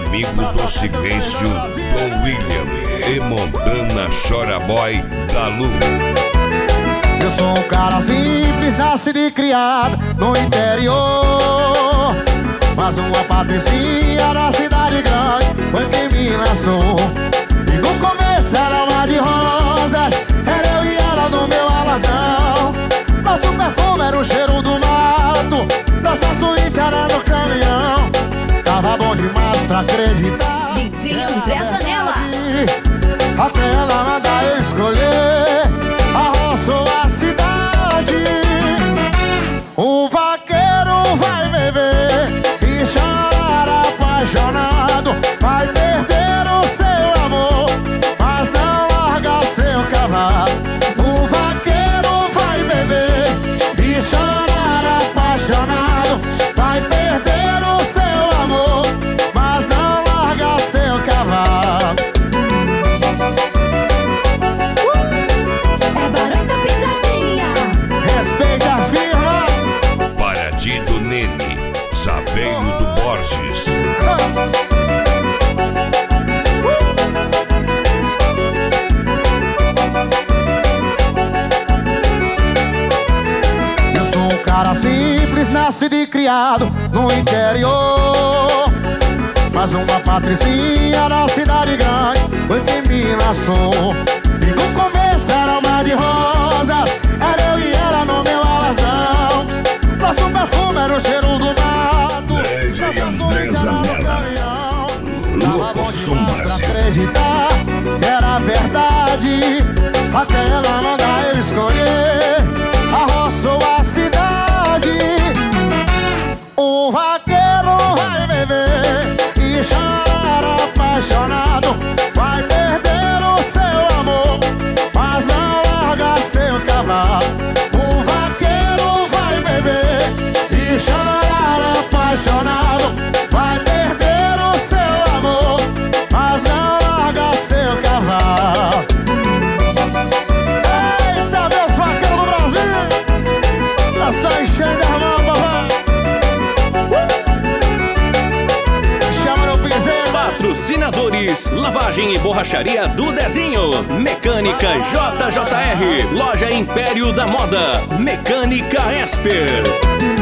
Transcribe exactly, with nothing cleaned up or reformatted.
Amigo do Silêncio, Tom William e Montana Chora Boy da Lu. Eu sou um cara simples, nascido e criado no interior, mas uma patricinha da cidade grande foi quem me lançou. E no começo era uma de rosas, era eu e ela no meu alazão. Nosso perfume era o cheiro do mato, nossa suíte era no caminhão. Tava bom demais pra acreditar. D J André Zanella. Até ela mandar eu escolher a roça ou a cidade. O vaqueiro vai beber e chorar apaixonado, vai perder o seu amor, mas não larga seu cavalo. O vaqueiro vai beber e chorar apaixonado, vai perder o seu amor, mas não larga seu cavalo. É Barões da Pisadinha. Respeita a firma. Paradido Nene, Saveiro do Borges. Eu sou um cara simples, nascido e criado no interior, mas uma patricinha da cidade grande foi quem me lançou. E no começo era uma de rosas, era eu e ela no meu alazão. Nosso perfume era o cheiro do mato, nossa suíte era no caminhão. Tava bom demais pra acreditar que era verdade, até ela mandar eu escolher a roça ou a cidade. O vaqueiro vai beber e chorar apaixonado, vai perder o seu amor, mas não larga seu cavalo. O vaqueiro vai beber e chorar apaixonado, vai perder o seu amor, mas não larga seu cavalo. Eita, meus vaqueiros do Brasil, essa enchendo as mãos, papai. Chama no piseiro. Patrocinadores: Lavagem e Borracharia do Dezinho, Mecânica J J R, Loja Império da Moda, Mecânica Esper.